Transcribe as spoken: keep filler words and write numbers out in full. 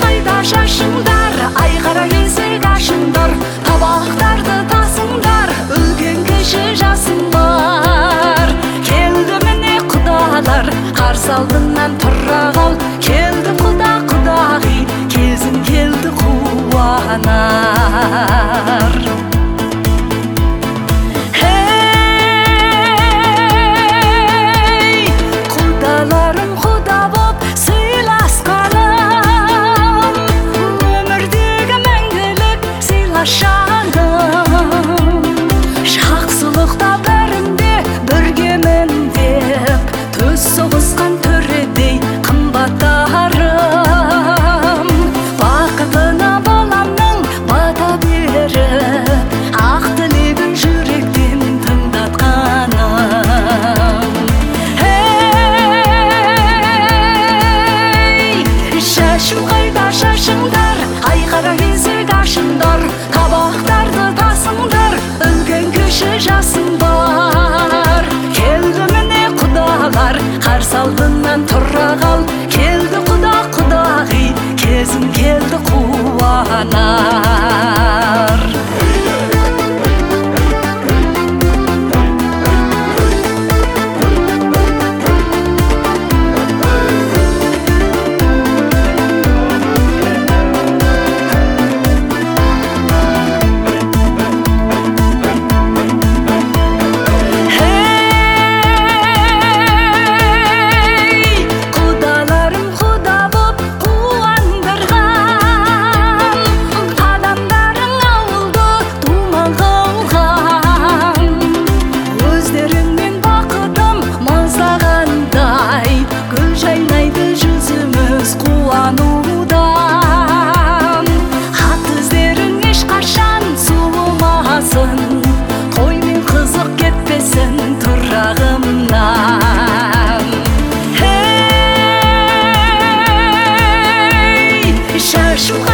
қайда шашыңдар, айқара есік ашыңдар, табақтарды тасыңдар, үлкен кіші жасың бар. Келді міне құдалар, қарсы алдынан тұра қал, келді құда құдағи, кезің келді қуанар. Жақсылықта бәрінде біргемін деп, төс соғысқан төредей қымбаттарым. Бақытына баламның бата беріп, ақ тілегін жүректен тыңдатқаным. Ей, шашым қайда шашыңдар, айқара есік ашыңдар, табақтарды тасыңдар, үлкен кіші жасың бар. Келді міне құдалар, қарсы алдынан тұра қал, келді құда құдағи, кезің келді қуанар. Қоймен қызық кетпесін тұрағымнан. Ей, шашым